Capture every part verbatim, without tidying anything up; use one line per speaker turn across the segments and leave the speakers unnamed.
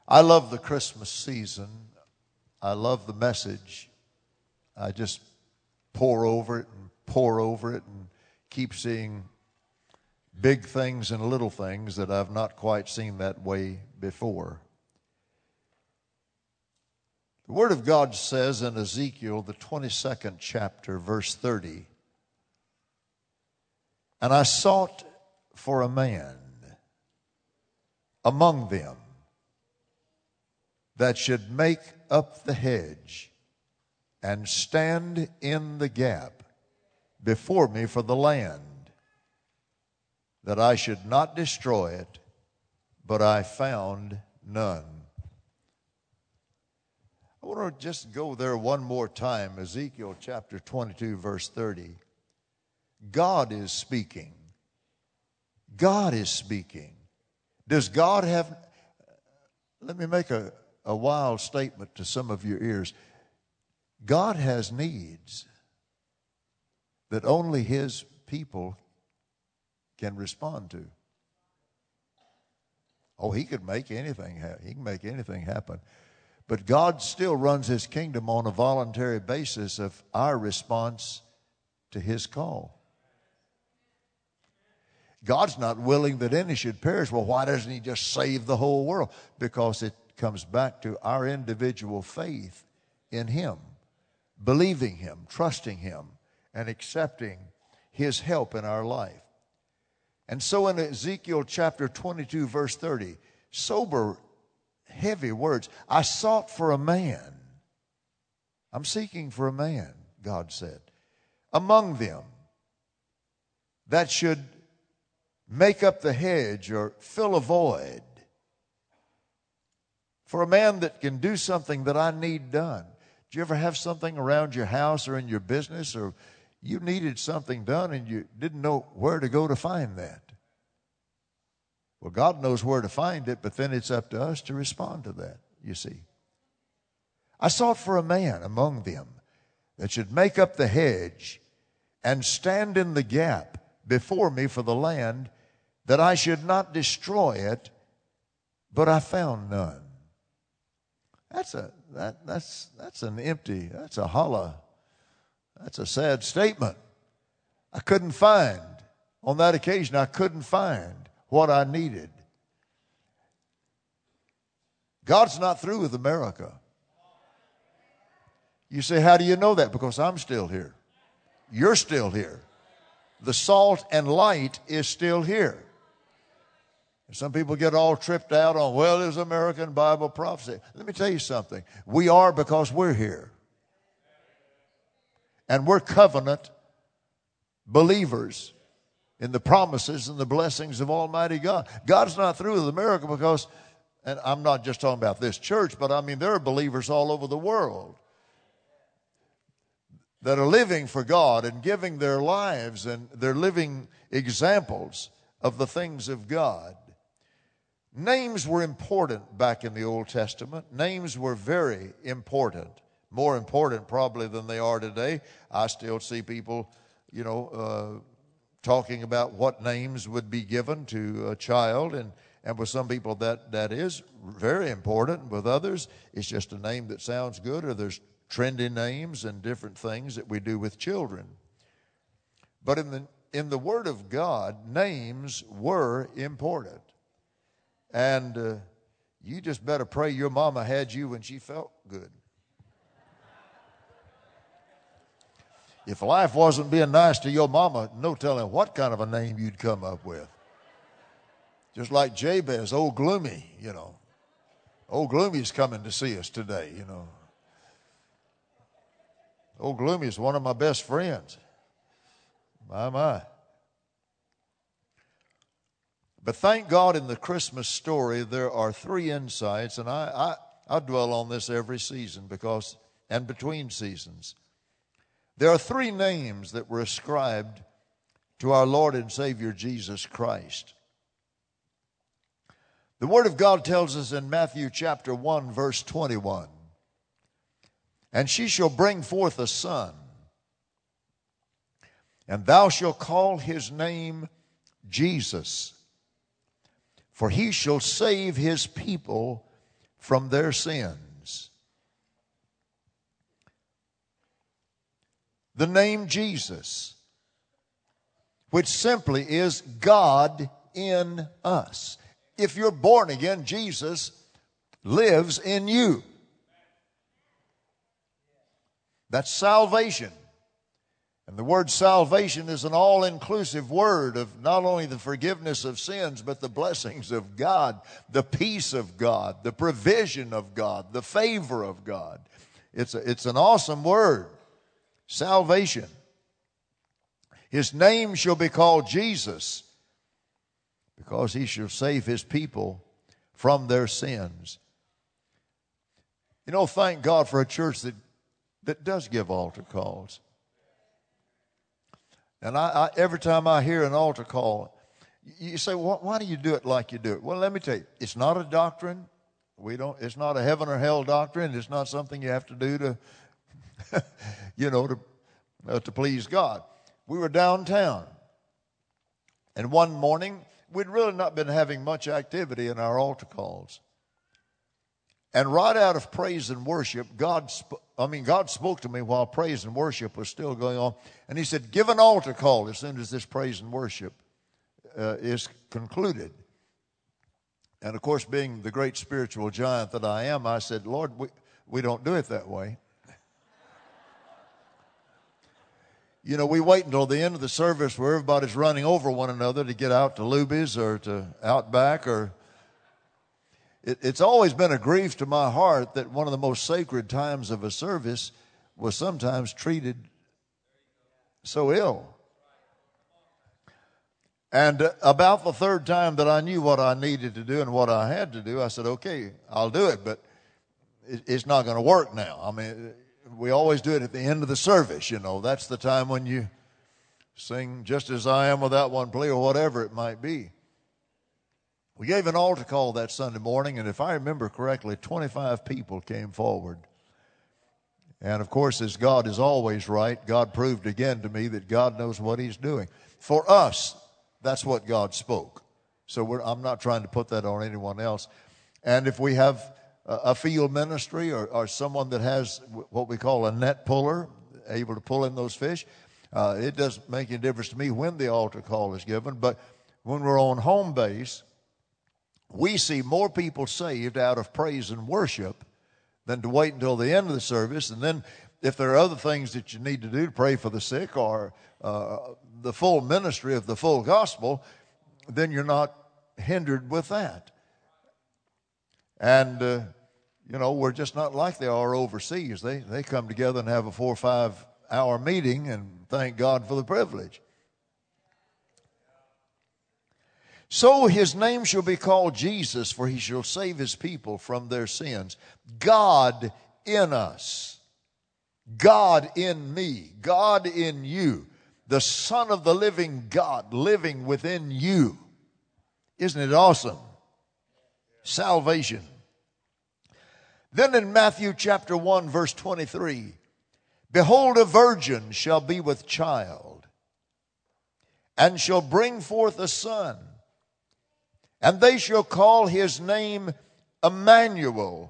I love the Christmas season. I love the message. I just pour over it and pour over it and keep seeing big things and little things that I've not quite seen that way before. The Word of God says in Ezekiel, the twenty-second chapter, verse thirty, "And I sought for a man among them that should make up the hedge and stand in the gap before me for the land, that I should not destroy it, but I found none." I want to just go there one more time. Ezekiel chapter twenty-two, verse thirty. God is speaking. God is speaking. Does God have... Let me make a, a wild statement to some of your ears. God has needs that only His people can respond to. Oh, He could make anything happen. He can make anything happen. But God still runs His kingdom on a voluntary basis of our response to His call. God's not willing that any should perish. Well, why doesn't He just save the whole world? Because it comes back to our individual faith in Him, believing Him, trusting Him, and accepting His help in our life. And so in Ezekiel chapter twenty-two, verse thirty, sober, heavy words. I sought for a man. I'm seeking for a man, God said, among them that should make up the hedge or fill a void. For a man that can do something that I need done. Do you ever have something around your house or in your business, or you needed something done and you didn't know where to go to find that? Well, God knows where to find it, but then it's up to us to respond to that, you see. I sought for a man among them that should make up the hedge and stand in the gap before me for the land, that I should not destroy it, but I found none. That's a that that's that's an empty, that's a hollow, that's a sad statement. I couldn't find, on that occasion, I couldn't find what I needed. God's not through with America. You say, how do you know that? Because I'm still here. You're still here. The salt and light is still here. Some people get all tripped out on, well, there's American Bible prophecy. Let me tell you something. We are because we're here. And we're covenant believers in the promises and the blessings of Almighty God. God's not through with America because, and I'm not just talking about this church, but I mean there are believers all over the world that are living for God and giving their lives, and they're living examples of the things of God. Names were important back in the Old Testament. Names were very important, more important probably than they are today. I still see people, you know, uh, talking about what names would be given to a child, and, and with some people that, that is very important. With others, it's just a name that sounds good, or there's trendy names and different things that we do with children. But in the in the Word of God, names were important. And uh, you just better pray your mama had you when she felt good. If life wasn't being nice to your mama, no telling what kind of a name you'd come up with. Just like Jabez, old Gloomy, you know. Old Gloomy's coming to see us today, you know. Old Gloomy is one of my best friends. My, my. But thank God in the Christmas story there are three insights, and I, I, I dwell on this every season because, and between seasons. There are three names that were ascribed to our Lord and Savior Jesus Christ. The Word of God tells us in Matthew chapter one, verse twenty-one, "And she shall bring forth a son, and thou shalt call his name Jesus, for he shall save his people from their sins. The name Jesus, which simply is God in us. If you're born again, Jesus lives in you. That's salvation. And the word salvation is an all-inclusive word of not only the forgiveness of sins, but the blessings of God, the peace of God, the provision of God, the favor of God. It's, a, it's an awesome word, salvation. His name shall be called Jesus, because he shall save his people from their sins. You know, thank God for a church that, that does give altar calls. And I, I, every time I hear an altar call, you say, well, why do you do it like you do it? Well, let me tell you, it's not a doctrine. We don't. It's not a heaven or hell doctrine. It's not something you have to do to, you know, to uh, to please God. We were downtown, and one morning we'd really not been having much activity in our altar calls. And right out of praise and worship, God, sp- I mean, God spoke to me while praise and worship was still going on. And he said, give an altar call as soon as this praise and worship uh, is concluded. And of course, being the great spiritual giant that I am, I said, Lord, we, we don't do it that way. You know, we wait until the end of the service where everybody's running over one another to get out to Luby's or to Outback or... It, it's always been a grief to my heart that one of the most sacred times of a service was sometimes treated so ill. And uh, about the third time that I knew what I needed to do and what I had to do, I said, okay, I'll do it, but it, it's not going to work now. I mean, we always do it at the end of the service, you know. That's the time when you sing Just As I Am Without One Plea or whatever it might be. We gave an altar call that Sunday morning, and if I remember correctly, twenty-five people came forward. And of course, as God is always right, God proved again to me that God knows what he's doing. For us, that's what God spoke. So we're, I'm not trying to put that on anyone else. And if we have a, a field ministry or, or someone that has what we call a net puller, able to pull in those fish, uh, it doesn't make any difference to me when the altar call is given. But when we're on home base, we see more people saved out of praise and worship than to wait until the end of the service. And then if there are other things that you need to do to pray for the sick or uh, the full ministry of the full gospel, then you're not hindered with that. And, uh, you know, we're just not like they are overseas. They, they come together and have a four or five hour meeting and thank God for the privilege. So his name shall be called Jesus, for he shall save his people from their sins. God in us. God in me. God in you. The Son of the living God living within you. Isn't it awesome? Salvation. Then in Matthew chapter one, verse twenty-three, behold, a virgin shall be with child, and shall bring forth a son. And they shall call his name Emmanuel.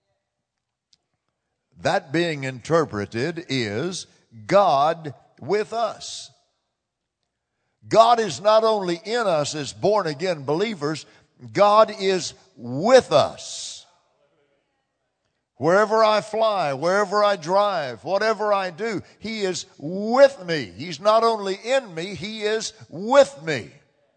That being interpreted is God with us. God is not only in us as born-again believers, God is with us. Wherever I fly, wherever I drive, whatever I do, he is with me. He's not only in me, he is with me.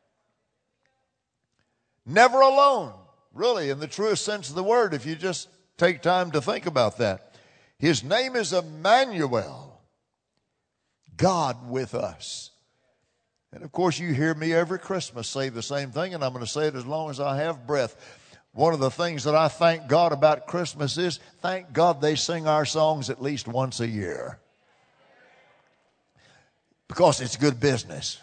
Never alone, really, in the truest sense of the word, if you just take time to think about that. His name is Emmanuel, God with us. And of course, you hear me every Christmas say the same thing, and I'm going to say it as long as I have breath. One of the things that I thank God about Christmas is, thank God they sing our songs at least once a year. Because it's good business.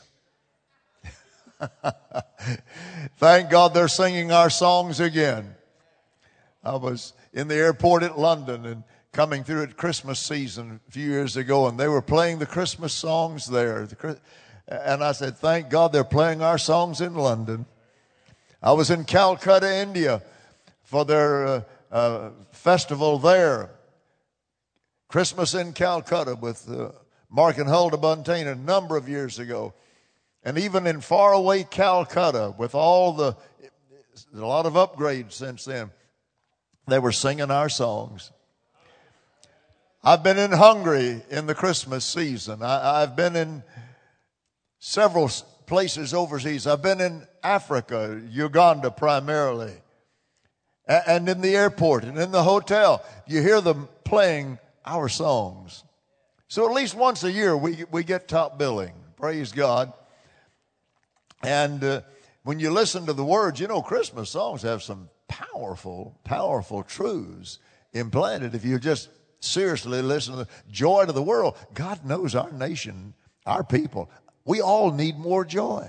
Thank God they're singing our songs again. I was in the airport at London and coming through at Christmas season a few years ago, and they were playing the Christmas songs there. And I said, thank God they're playing our songs in London. I was in Calcutta, India for their uh, uh, festival there. Christmas in Calcutta with uh, Mark and Hulda Buntain a number of years ago. And even in faraway Calcutta, with all the, a lot of upgrades since then, they were singing our songs. I've been in Hungary in the Christmas season. I, I've been in several places overseas. I've been in Africa, Uganda primarily, a- and in the airport and in the hotel. You hear them playing our songs. So at least once a year we we get top billing. Praise God. And uh, when you listen to the words, you know, Christmas songs have some powerful, powerful truths implanted. If you just seriously listen to the joy to the world, God knows our nation, our people. We all need more joy.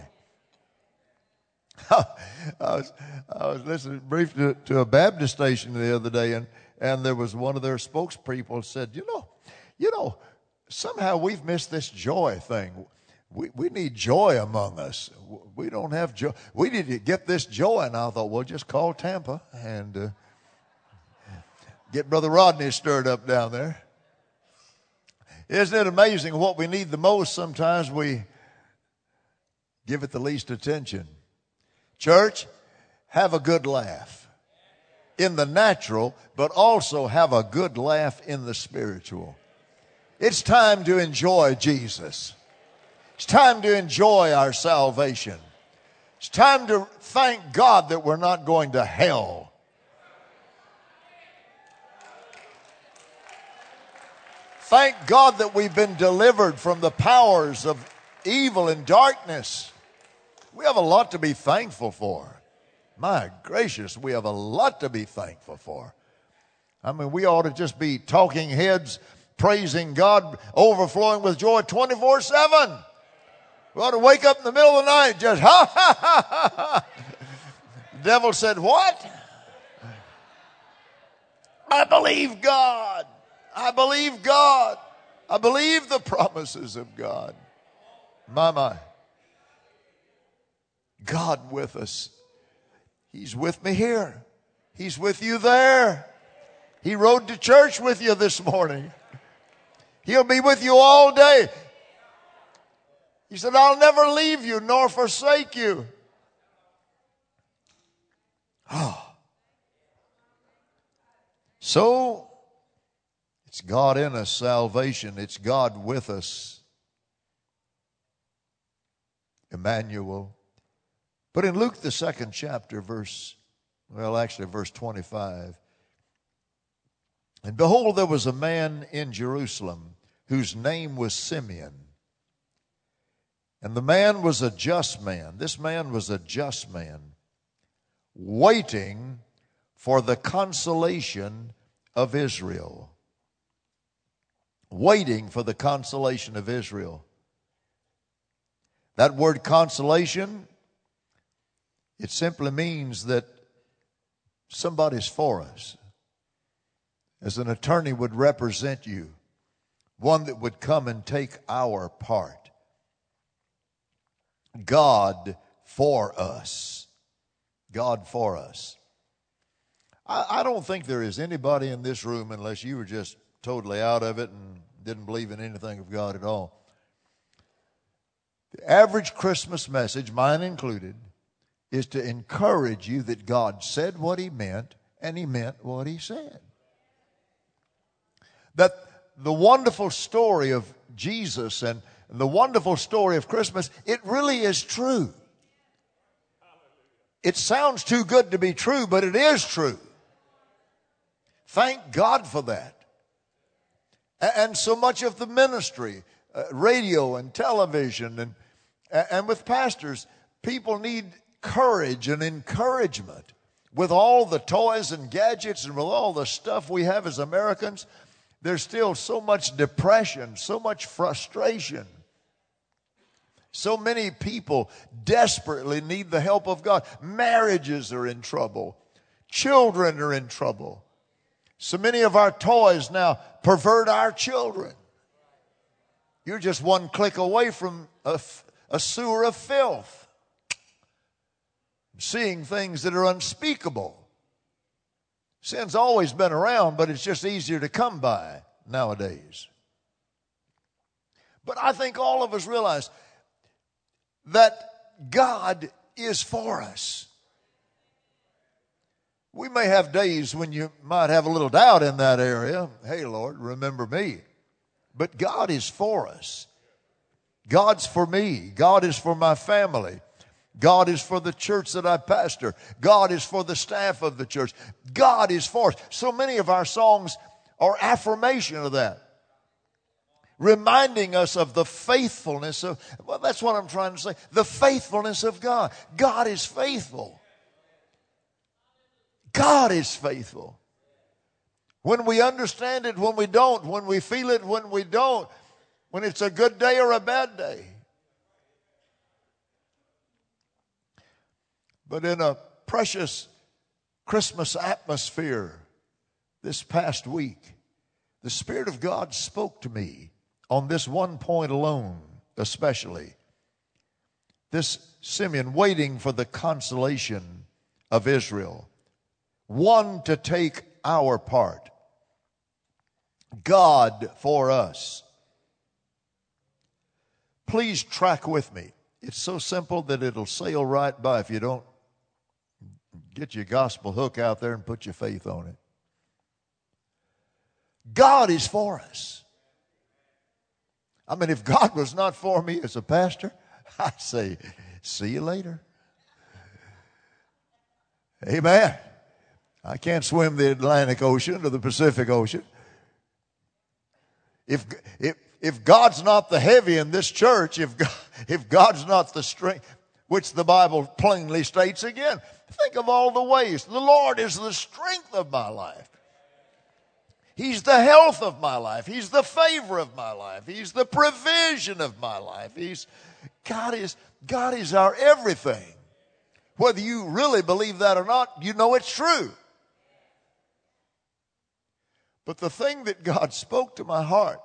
I was, I was listening briefly to, to a Baptist station the other day, and, and there was one of their spokespeople said, you know, you know, somehow we've missed this joy thing. We we need joy among us. We don't have joy. We need to get this joy. And I thought, well, just call Tampa and uh, get Brother Rodney stirred up down there. Isn't it amazing what we need the most? Sometimes we give it the least attention. Church, have a good laugh in the natural, but also have a good laugh in the spiritual. It's time to enjoy Jesus. It's time to enjoy our salvation. It's time to thank God that we're not going to hell. Thank God that we've been delivered from the powers of evil and darkness. We have a lot to be thankful for. My gracious, we have a lot to be thankful for. I mean, we ought to just be talking heads, praising God, overflowing with joy twenty-four seven. We ought to wake up in the middle of the night just ha ha ha ha ha. The devil said, what? I believe God. I believe God. I believe the promises of God. My, my. God with us. He's with me here. He's with you there. He rode to church with you this morning. He'll be with you all day. He said, I'll never leave you nor forsake you. Oh. So, it's God in us, salvation. It's God with us. Emmanuel. But in Luke, the second chapter, verse, well, actually verse twenty-five. And behold, there was a man in Jerusalem whose name was Simeon. And the man was a just man. This man was a just man, waiting for the consolation of Israel. Waiting for the consolation of Israel. That word consolation, it simply means that somebody's for us. As an attorney would represent you. One that would come and take our part. God for us. God for us. I, I don't think there is anybody in this room, unless you were just totally out of it and didn't believe in anything of God at all. The average Christmas message, mine included, is to encourage you that God said what He meant and He meant what He said. That the wonderful story of Jesus and the wonderful story of Christmas, it really is true. It sounds too good to be true, but it is true. Thank God for that. And so much of the ministry, uh, radio and television, and, and with pastors, people need courage and encouragement. With all the toys and gadgets and with all the stuff we have as Americans, there's still so much depression, so much frustration. So many people desperately need the help of God. Marriages are in trouble. Children are in trouble. So many of our toys now pervert our children. You're just one click away from a, a sewer of filth. Seeing things that are unspeakable. Sin's always been around, but it's just easier to come by nowadays. But I think all of us realize that God is for us. We may have days when you might have a little doubt in that area. Hey, Lord, remember me. But God is for us. God's for me. God is for my family. God is for the church that I pastor. God is for the staff of the church. God is for us. So many of our songs are affirmation of that. Reminding us of the faithfulness of, well, that's what I'm trying to say. The faithfulness of God. God is faithful. God is faithful. When we understand it, when we don't, when we feel it, when we don't, when it's a good day or a bad day. But in a precious Christmas atmosphere this past week, the Spirit of God spoke to me on this one point alone, especially. This Simeon waiting for the consolation of Israel. One to take our part. God for us. Please track with me. It's so simple that it'll sail right by if you don't get your gospel hook out there and put your faith on it. God is for us. I mean, if God was not for me as a pastor, I'd say, see you later. Amen. I can't swim the Atlantic Ocean or the Pacific Ocean. If, if, if God's not the heavy in this church, if, God, if God's not the strength, which the Bible plainly states again, think of all the ways. The Lord is the strength of my life. He's the health of my life. He's the favor of my life. He's the provision of my life. He's, God is, God is our everything. Whether you really believe that or not, you know it's true. But the thing that God spoke to my heart,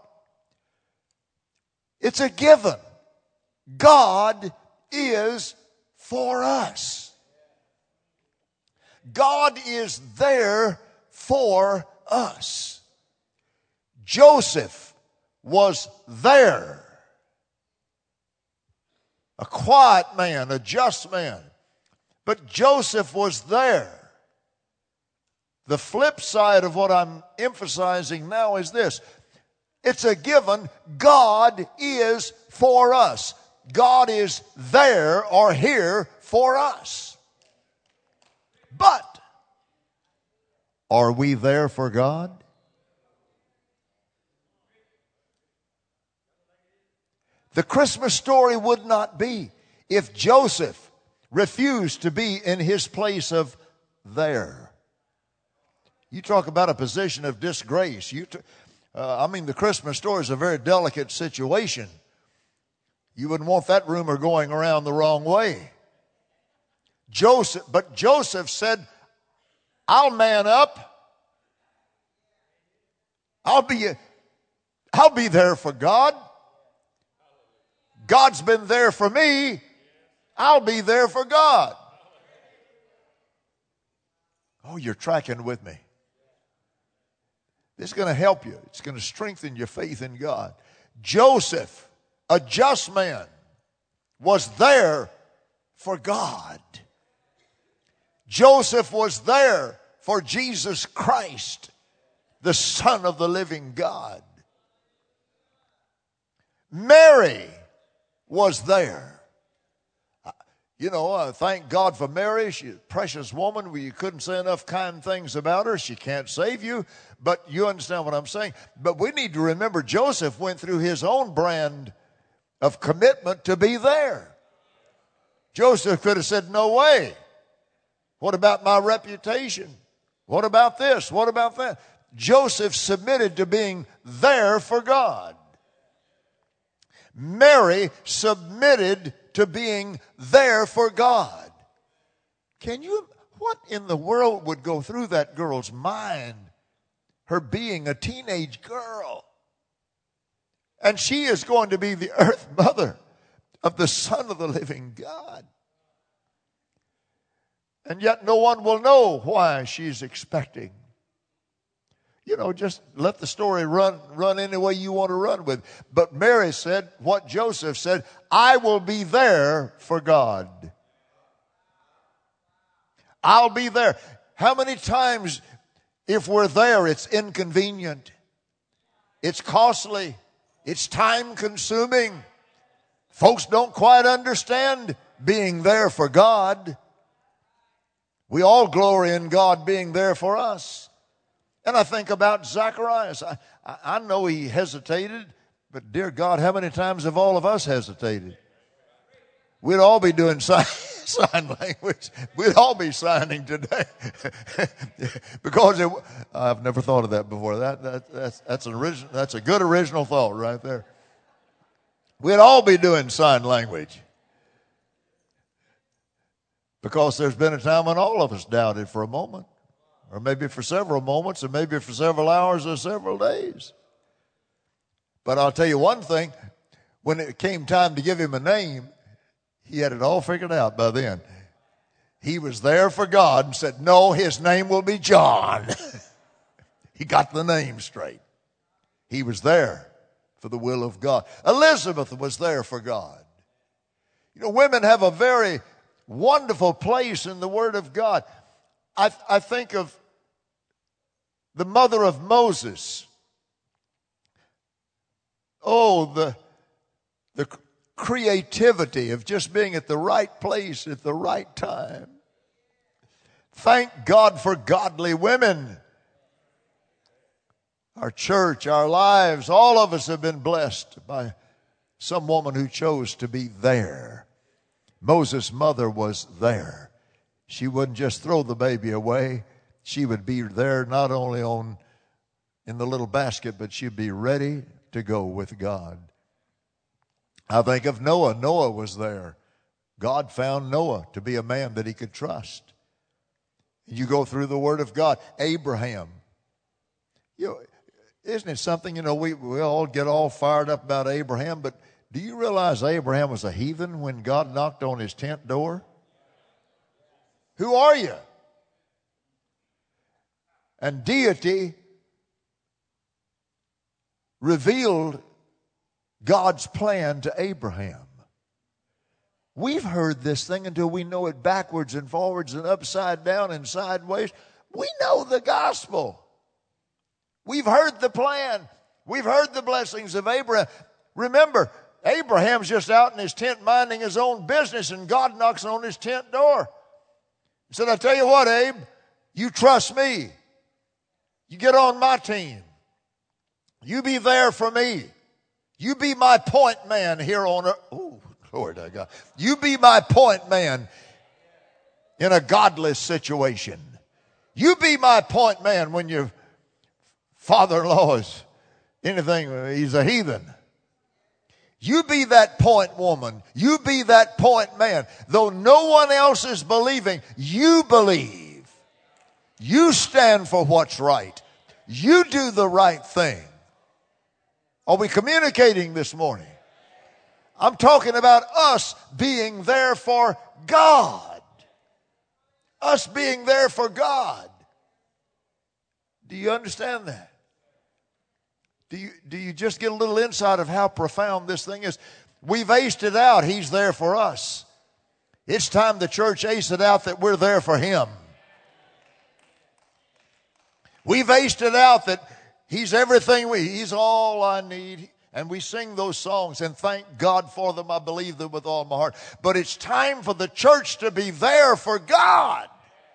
it's a given. God is for us. God is there for us. Joseph was there. A quiet man, a just man. But Joseph was there. The flip side of what I'm emphasizing now is this. It's a given. God is for us. God is there or here for us. But are we there for God? The Christmas story would not be if Joseph refused to be in his place of there. You talk about a position of disgrace. You, t- uh, I mean, the Christmas story is a very delicate situation. You wouldn't want that rumor going around the wrong way. Joseph, but Joseph said, I'll man up. I'll be, I'll be there for God. God's been there for me. I'll be there for God. Oh, you're tracking with me. This is going to help you. It's going to strengthen your faith in God. Joseph, a just man, was there for God. Joseph was there for Jesus Christ, the Son of the living God. Mary was there. You know, uh, thank God for Mary. She's a precious woman. You couldn't say enough kind things about her. She can't save you, but you understand what I'm saying. But we need to remember Joseph went through his own brand of commitment to be there. Joseph could have said, no way. What about my reputation? What about this? What about that? Joseph submitted to being there for God. Mary submitted to being there for God. Can you, what in the world would go through that girl's mind? Her being a teenage girl. And she is going to be the earth mother of the Son of the living God. And yet no one will know why she's expecting. You know, just let the story run, run any way you want to run with. But Mary said what Joseph said, I will be there for God. I'll be there. How many times, if we're there, it's inconvenient, it's costly, it's time consuming. Folks don't quite understand being there for God. We all glory in God being there for us. And I think about Zacharias. I, I, I know he hesitated, but dear God, how many times have all of us hesitated? We'd all be doing sign, sign language. We'd all be signing today. Because it, I've never thought of that before. That, that, that's, that's, an original, that's a good original thought right there. We'd all be doing sign language. Because there's been a time when all of us doubted for a moment. Or maybe for several moments, or maybe for several hours or several days. But I'll tell you one thing. When it came time to give him a name, he had it all figured out by then. He was there for God and said, no, his name will be John. He got the name straight. He was there for the will of God. Elizabeth was there for God. You know, women have a very wonderful place in the Word of God. I, I think of the mother of Moses. Oh, the, the creativity of just being at the right place at the right time. Thank God for godly women. Our church, our lives, all of us have been blessed by some woman who chose to be there. Moses' mother was there. She wouldn't just throw the baby away. She would be there not only on in the little basket, but she'd be ready to go with God. I think of Noah. Noah was there. God found Noah to be a man that he could trust. You go through the Word of God. Abraham. You know, isn't it something, you know, we, we all get all fired up about Abraham, but do you realize Abraham was a heathen when God knocked on his tent door? Who are you? And deity revealed God's plan to Abraham. We've heard this thing until we know it backwards and forwards and upside down and sideways. We know the gospel. We've heard the plan. We've heard the blessings of Abraham. Remember, Abraham's just out in his tent minding his own business, and God knocks on his tent door. He said, I tell you what, Abe, you trust me. You get on my team. You be there for me. You be my point man here on earth. Oh, Lord, I got. You be my point man in a godless situation. You be my point man when your father-in-law is anything, he's a heathen. You be that point woman. You be that point man. Though no one else is believing, you believe. You stand for what's right. You do the right thing. Are we communicating this morning? I'm talking about us being there for God. Us being there for God. Do you understand that? Do you, do you just get a little insight of how profound this thing is? We've aced it out. He's there for us. It's time the church aced it out that we're there for Him. We've aced it out that He's everything we, He's all I need. And we sing those songs and thank God for them. I believe them with all my heart. But it's time for the church to be there for God.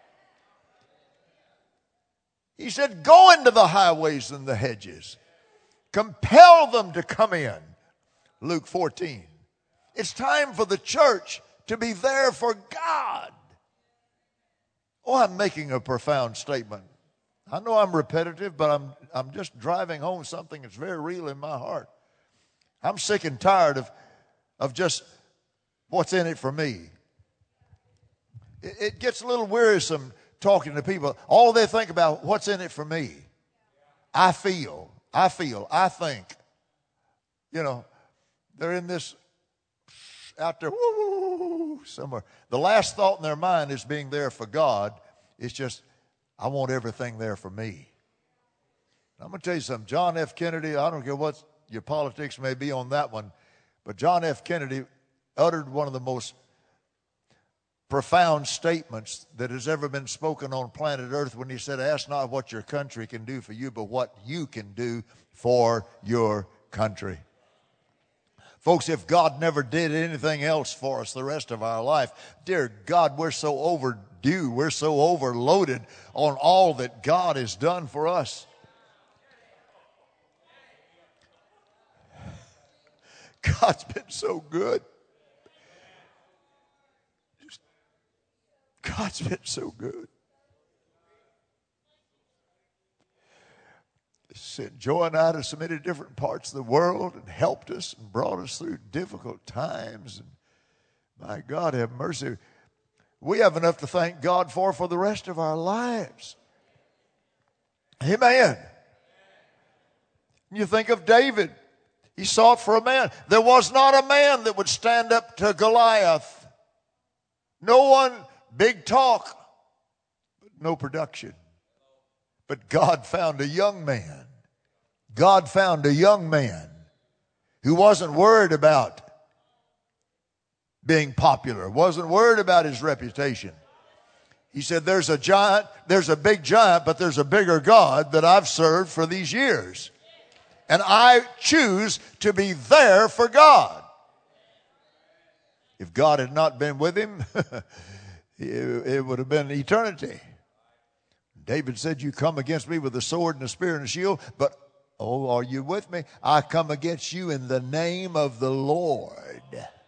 He said, go into the highways and the hedges. Compel them to come in. Luke fourteen. It's time for the church to be there for God. Oh, I'm making a profound statement. I know I'm repetitive, but I'm, I'm just driving home something that's very real in my heart. I'm sick and tired of, of just what's in it for me. It, it gets a little wearisome talking to people. All they think about, what's in it for me? I feel, I feel, I think. You know, they're in this, out there, woo, somewhere. The last thought in their mind is being there for God. It's just, I want everything there for me. I'm going to tell you something. John F. Kennedy, I don't care what your politics may be on that one, but John F. Kennedy uttered one of the most profound statements that has ever been spoken on planet Earth when he said, ask not what your country can do for you, but what you can do for your country. Folks, if God never did anything else for us the rest of our life, dear God, we're so overdue, we're so overloaded on all that God has done for us. God's been so good. God's been so good. He sent Joy and I to so many different parts of the world and helped us and brought us through difficult times. And my God, have mercy. We have enough to thank God for for the rest of our lives. Amen. You think of David. He sought for a man. There was not a man that would stand up to Goliath. No one. Big talk, but no production. But God found a young man. God found a young man who wasn't worried about being popular, wasn't worried about his reputation. He said, there's a giant, there's a big giant, but there's a bigger God that I've served for these years. And I choose to be there for God. If God had not been with him, it would have been eternity. David said, you come against me with a sword and a spear and a shield, but, oh, are you with me? I come against you in the name of the Lord.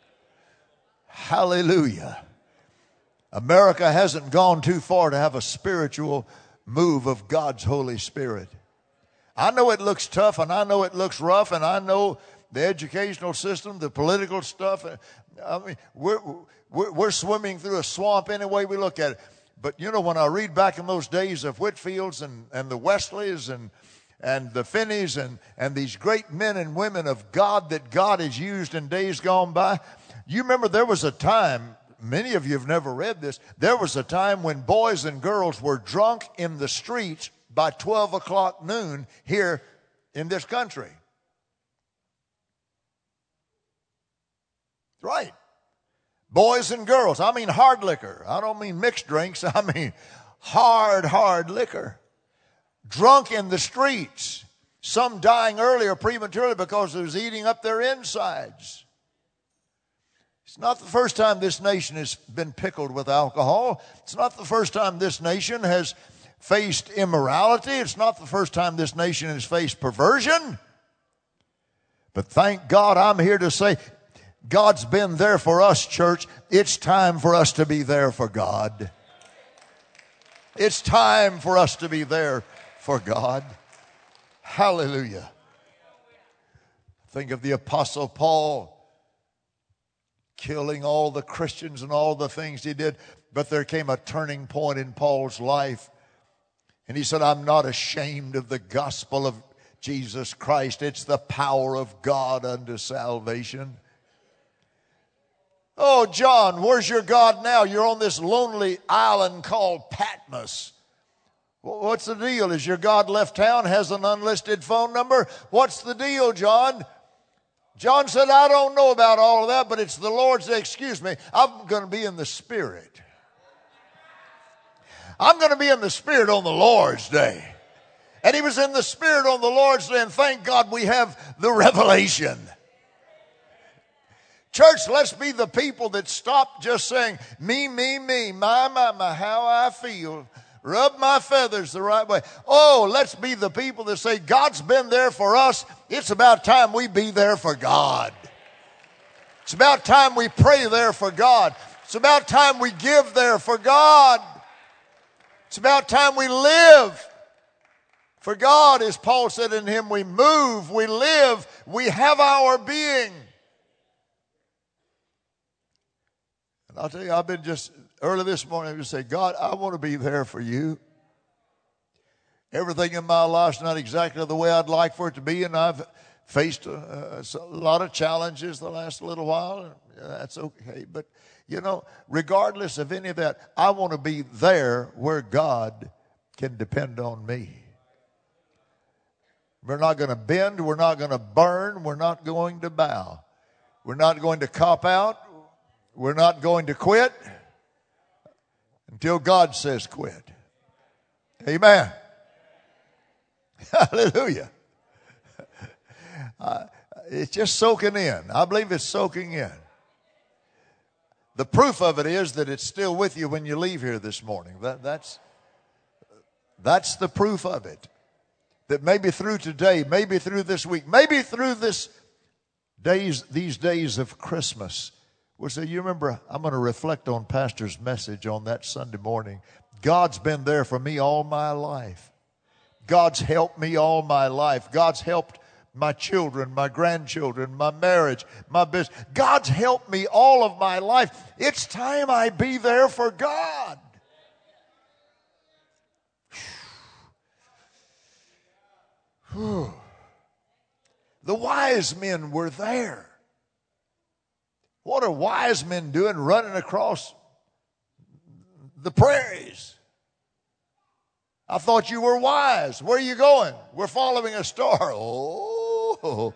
Hallelujah. America hasn't gone too far to have a spiritual move of God's Holy Spirit. I know it looks tough, and I know it looks rough, and I know the educational system, the political stuff. I mean, we're, we're, we're swimming through a swamp any way we look at it. But, you know, when I read back in those days of Whitfields and, and the Wesleys and, and the Finneys and, and these great men and women of God that God has used in days gone by, you remember there was a time, many of you have never read this, there was a time when boys and girls were drunk in the streets by twelve o'clock noon here in this country. Right. Boys and girls. I mean hard liquor. I don't mean mixed drinks. I mean hard, hard liquor. Drunk in the streets. Some dying early or prematurely because it was eating up their insides. It's not the first time this nation has been pickled with alcohol. It's not the first time this nation has faced immorality. It's not the first time this nation has faced perversion. But thank God I'm here to say, God's been there for us, church. It's time for us to be there for God. It's time for us to be there for God. Hallelujah. Think of the Apostle Paul killing all the Christians and all the things he did. But there came a turning point in Paul's life. And he said, I'm not ashamed of the gospel of Jesus Christ. It's the power of God unto salvation. Oh, John, where's your God now? You're on this lonely island called Patmos. What's the deal? Is your God left town, has an unlisted phone number? What's the deal, John? John said, I don't know about all of that, but it's the Lord's day. Excuse me, I'm going to be in the Spirit. I'm going to be in the Spirit on the Lord's day. And he was in the Spirit on the Lord's day, and thank God we have the revelation. Church, let's be the people that stop just saying, me, me, me, my, my, my, how I feel. Rub my feathers the right way. Oh, let's be the people that say, God's been there for us. It's about time we be there for God. It's about time we pray there for God. It's about time we give there for God. It's about time we live for God. As Paul said, in him we move, we live, we have our being. And I'll tell you, I've been just, early this morning, I just say, God, I want to be there for you. Everything in my life's not exactly the way I'd like for it to be, and I've faced a, a, a lot of challenges the last little while. And that's okay. But, you know, regardless of any of that, I want to be there where God can depend on me. We're not going to bend. We're not going to burn. We're not going to bow. We're not going to cop out. We're not going to quit until God says quit. Amen. Hallelujah. Uh, it's just soaking in. I believe it's soaking in. The proof of it is that it's still with you when you leave here this morning. That, that's, that's the proof of it. That maybe through today, maybe through this week, maybe through this days, these days of Christmas. Well, so you remember, I'm going to reflect on Pastor's message on that Sunday morning. God's been there for me all my life. God's helped me all my life. God's helped my children, my grandchildren, my marriage, my business. God's helped me all of my life. It's time I be there for God. The wise men were there. What are wise men doing running across the prairies? I thought you were wise. Where are you going? We're following a star. Oh,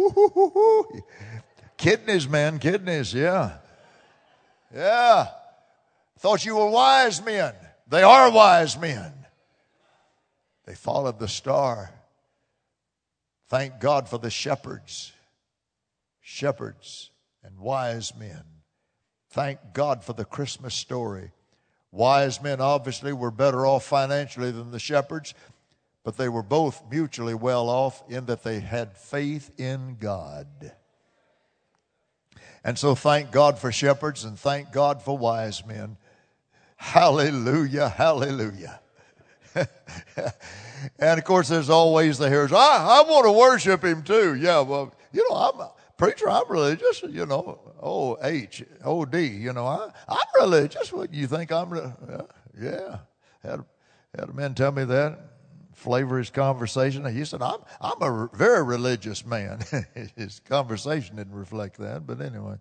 kidneys, man, kidneys, yeah. Yeah. Thought you were wise men. They are wise men. They followed the star. Thank God for the shepherds. Shepherds and wise men. Thank God for the Christmas story. Wise men obviously were better off financially than the shepherds, but they were both mutually well off in that they had faith in God. And so thank God for shepherds and thank God for wise men. Hallelujah, hallelujah. And of course there's always the hearers. I, I want to worship him too. Yeah, well, you know, I'm a preacher, I'm religious, you know, O H, O D, you know, I, I'm religious. What, you think I'm, re- yeah. Had, had a man tell me that, flavor his conversation. He said, I'm, I'm a very religious man. His conversation didn't reflect that, but anyway.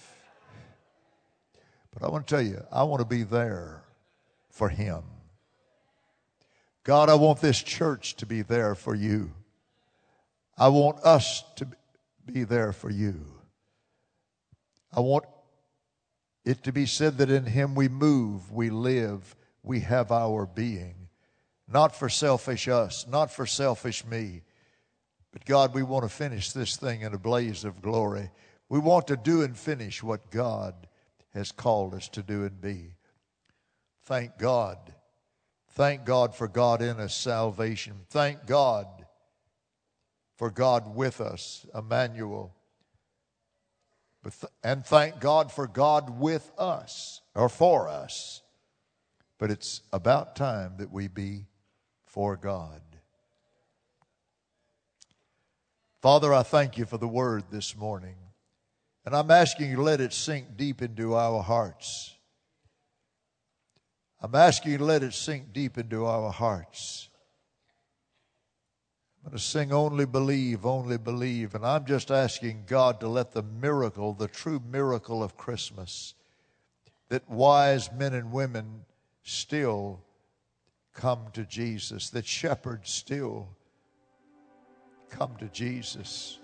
But I want to tell you, I want to be there for him. God, I want this church to be there for you. I want us to be there for you. I want it to be said that in him we move, we live, we have our being. Not for selfish us, not for selfish me. But God, we want to finish this thing in a blaze of glory. We want to do and finish what God has called us to do and be. Thank God. Thank God for God in us, salvation. Thank God for God with us, Emmanuel. And thank God for God with us, or for us. But it's about time that we be for God. Father, I thank you for the word this morning. And I'm asking you to let it sink deep into our hearts. I'm asking you to let it sink deep into our hearts. I'm going to sing Only Believe, Only Believe. And I'm just asking God to let the miracle, the true miracle of Christmas, that wise men and women still come to Jesus, that shepherds still come to Jesus.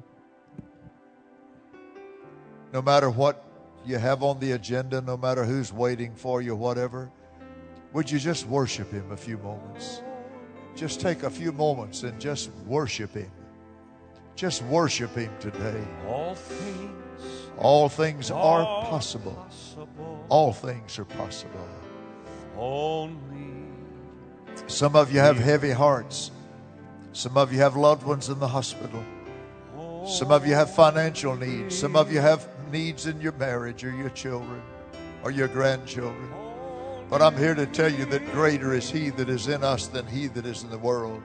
No matter what you have on the agenda, no matter who's waiting for you, whatever, would you just worship him a few moments? Just take a few moments and just worship him. Just worship him today.
All things,
All things are
are
possible.
possible.
All things are possible.
Only
Some of you have heavy hearts. Some of you have loved ones in the hospital. Some of you have financial needs. Some of you have needs in your marriage or your children or your grandchildren. But I'm here to tell you that greater is he that is in us than he that is in the world.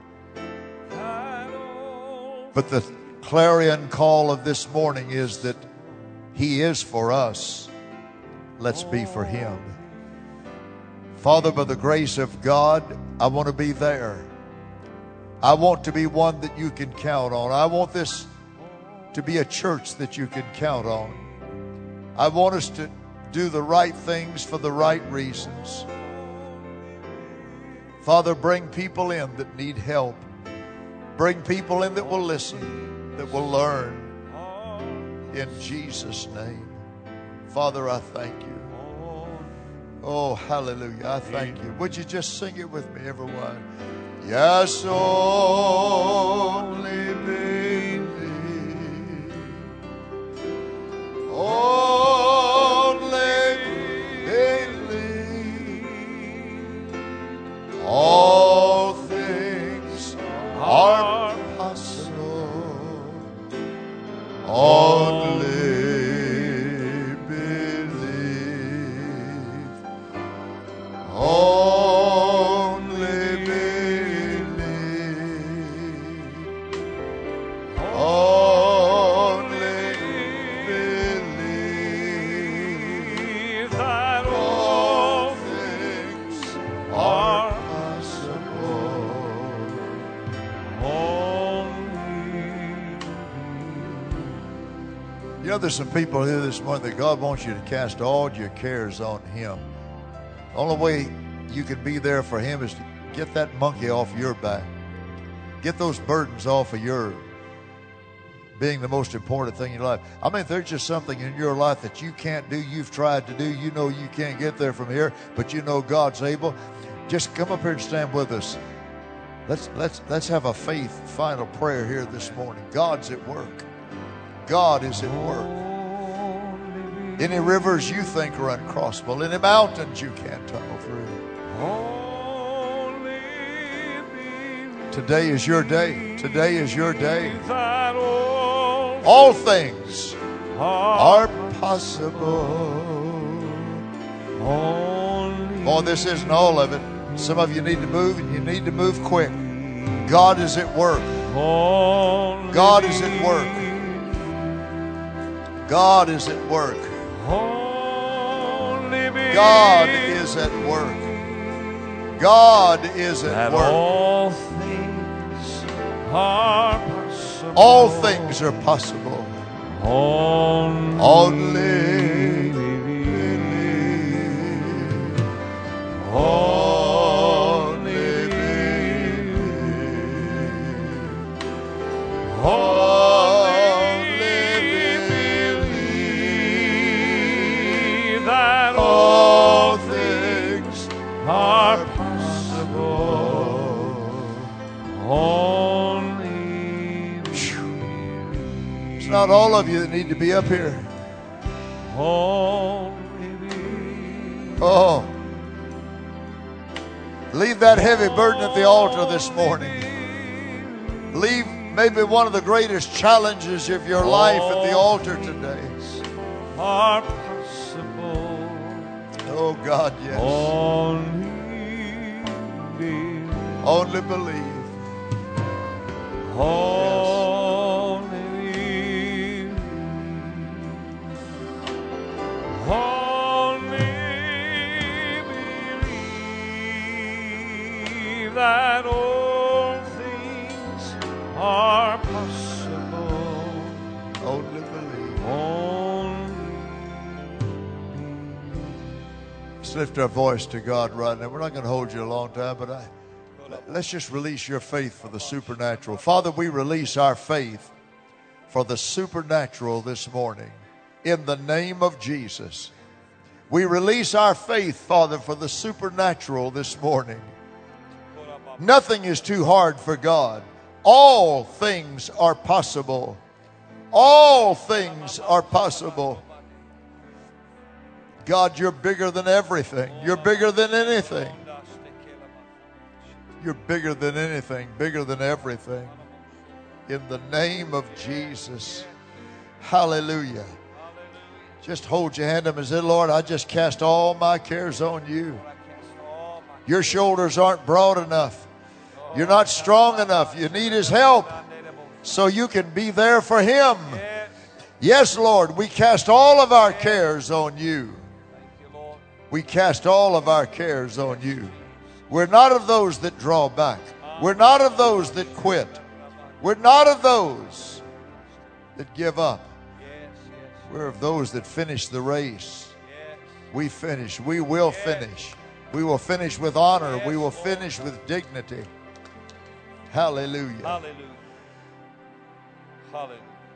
But the clarion call of this morning is that he is for us. Let's be for him. Father, by the grace of God, I want to be there. I want to be one that you can count on. I want this to be a church that you can count on. I want us to do the right things for the right reasons. Father, bring people in that need help. Bring people in that will listen, that will learn. In Jesus' name. Father, I thank you. Oh, hallelujah. I thank you. Would you just sing it with me, everyone? Yes, only believe. Only believe. All things are possible. Only believe. Only believe. Only believe that all things are possible. You know, there's some people here this morning that God wants you to cast all your cares on Him. The only way you can be there for Him is to get that monkey off your back. Get those burdens off of your being the most important thing in your life. I mean, if there's just something in your life that you can't do, you've tried to do, you know you can't get there from here, but you know God's able, just come up here and stand with us. Let's, let's, let's have a faith final prayer here this morning. God's at work. God is at work. Any rivers you think are uncrossable, any mountains you can't tunnel through. Today is your day. Today is your day. All things are possible. Oh, this isn't all of it. Some of you need to move, and you need to move quick. God is at work. God is at work. God is at work. God is at work. God is at work.
All things are possible.
All things are possible. Only believe. Only believe. Only believe that all things are possible. Only believe. It's not all of you that need to be up here. Only believe. Oh. Leave that heavy burden at the altar this morning. Leave maybe one of the greatest challenges of your life at the altar today. Are possible. Oh God, yes. Only believe. Only believe. Only believe. Only believe that all things are possible. Only believe. Only believe. Let's lift our voice to God right now. We're not going to hold you a long time, but I, let's just release your faith for the supernatural. Father, we release our faith for the supernatural this morning. In the name of Jesus. We release our faith, Father, for the supernatural this morning. Nothing is too hard for God. All things are possible. All things are possible. God, you're bigger than everything. You're bigger than anything. You're bigger than anything, bigger than everything. In the name of Jesus. Hallelujah. Just hold your hand up and say, Lord, I just cast all my cares on you. Your shoulders aren't broad enough. You're not strong enough. You need His help so you can be there for Him. Yes, Lord, we cast all of our cares on you. We cast all of our cares on you. We're not of those that draw back. We're not of those that quit. We're not of those that give up. We're of those that finish the race. We finish. We will finish. We will finish with honor. We will finish with dignity. Hallelujah.
Hallelujah. Hallelujah.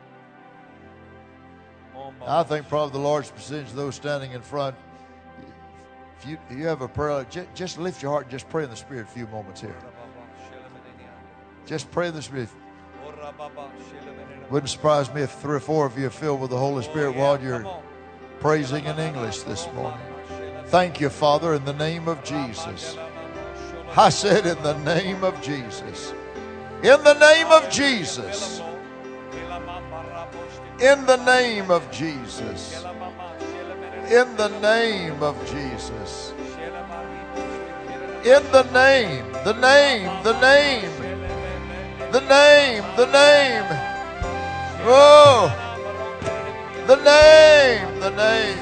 Oh,
I think probably the largest percentage of those standing in front, if you, you have a prayer, just, just lift your heart and just pray in the Spirit a few moments here. Just pray in the Spirit. Wouldn't surprise me if three or four of you are filled with the Holy Spirit while you're praising in English this morning. Thank you, Father, in the name of Jesus. I said in the name of Jesus. In the name of Jesus. In the name of Jesus. In the name of Jesus. In the name, the name, the name, the name, the name. Oh, the name, the name.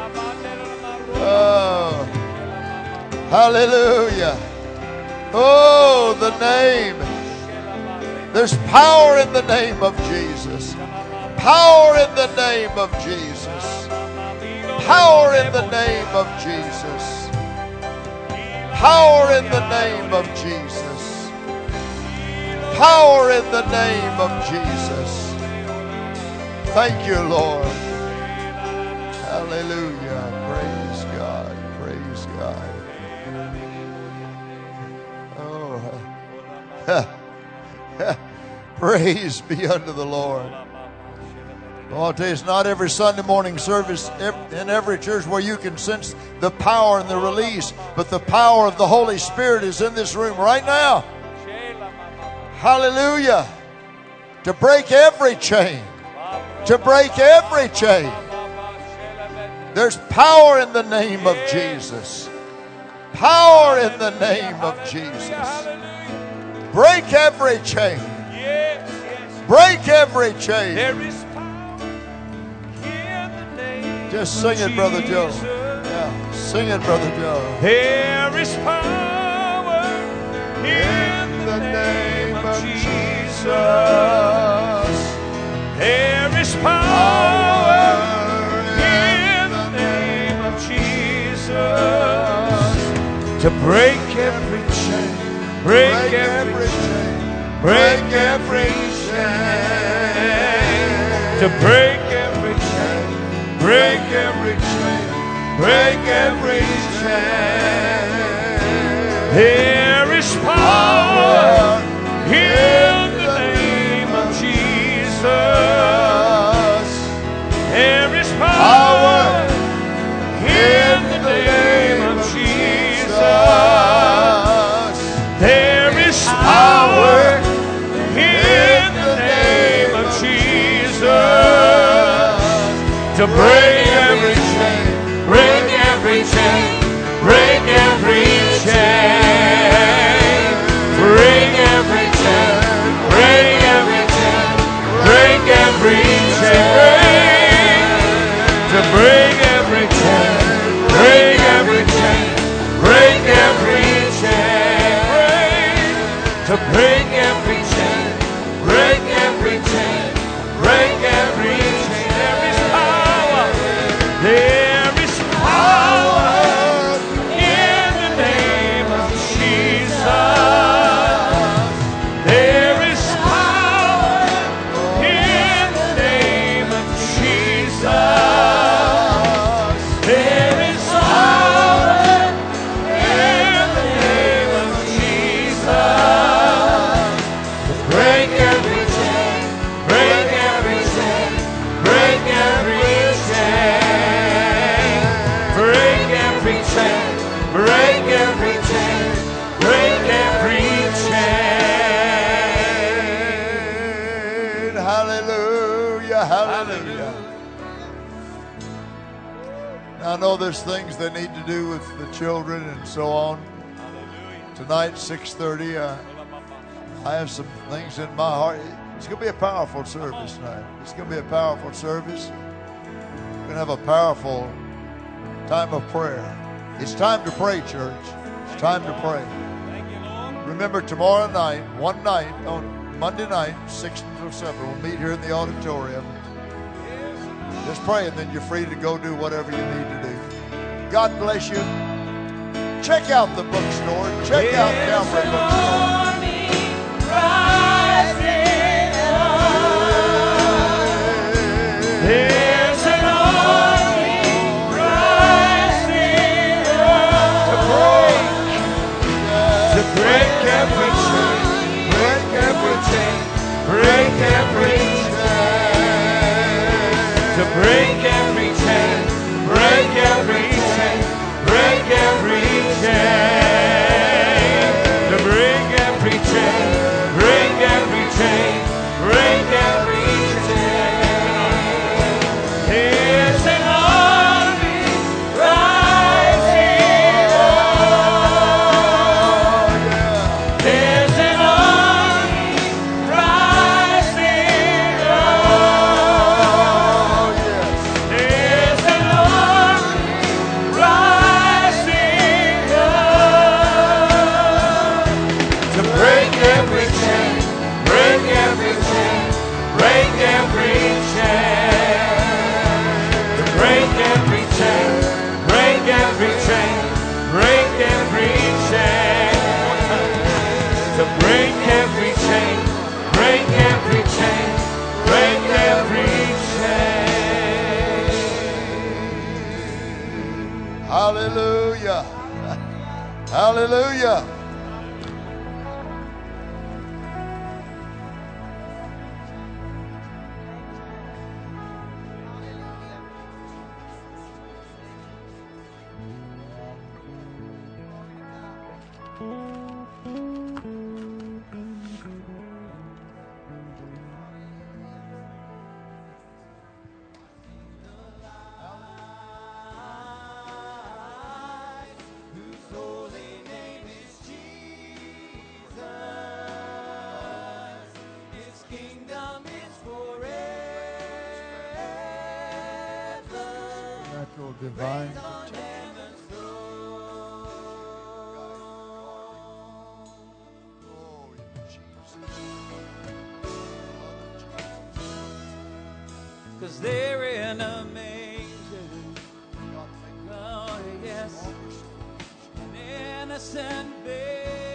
Oh, hallelujah. Oh, the name. There's power in the name of Jesus. Power in the name of Jesus. Power in the name of Jesus. Power in the name of Jesus. Power in the name of Jesus. Thank you, Lord. Hallelujah. Praise God. Praise God. Oh. Praise be unto the Lord. Well, I'll tell you, it's not every Sunday morning service in every church where you can sense the power and the release, but the power of the Holy Spirit is in this room right now. Hallelujah. To break every chain. To break every chain. There's power in the name of Jesus. Power in the name of Jesus. Break every chain. Break every chain.
There is power in the name.
Just sing it, Brother Joe. Yeah, sing it, Brother Joe.
There is power in the name of Jesus. There is power in the name of Jesus to break every chain, break every chain, break every chain, to break every chain, break every chain, break every chain. There is power in the name of Jesus. There is power in the name of Jesus. There is power in the name of Jesus to break every chain, break every chain, break every chain, break every chain, break every chain, break every chain, to break every chain, break every chain, break every chain, to break every chain, break every chain, break every chain. There is power, there is power in the name of Jesus. There is power in the name of Jesus. There is power in the name of Jesus to break every chain, break every chain, break every chain, break every chain, break every chain, break every chain.
Hallelujah, hallelujah. Now, I know there's things they need to do with the children and so on. Tonight, six thirty, uh, I have some things in my heart. It's going to be a powerful service tonight. It's going to be a powerful service. We're going to have a powerful time of prayer. It's time to pray, church. It's time to pray. Remember, tomorrow night, one night, on Monday night, six until seven, we'll meet here in the auditorium. Just pray, and then you're free to go do whatever you need to do. God bless you. Check out the bookstore. Check out Calvary Bookstore.
rising up. There's an army rising up to break, to break every chain, break every chain, break every chain, to break every chain, break every chain, break every chain, to break every chain, break every chain, break every chain. There's an army rising up. There's an army rising up. There's an army rising up to break every chain, break every chain, break every chain, to break every chain, break every chain, break every chain, to break every chain, break every chain, break every chain.
Hallelujah. Hallelujah. Natural divine
Cause they're in amazing, oh yes, an innocent baby.